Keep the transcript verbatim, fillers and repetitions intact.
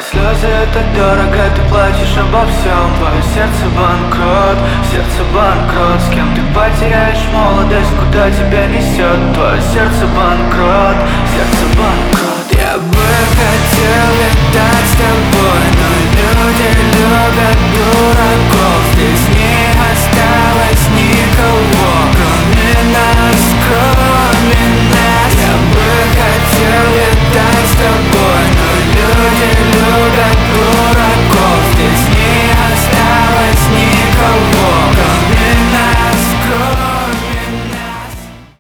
слезы это дорого, ты плачешь обо всем. Твое сердце банкрот, сердце банкрот. С кем ты потеряешь молодость, куда тебя несет? Твое сердце банкрот, сердце банкрот. Я бы хотел летать с тобой, но люди любят дураков.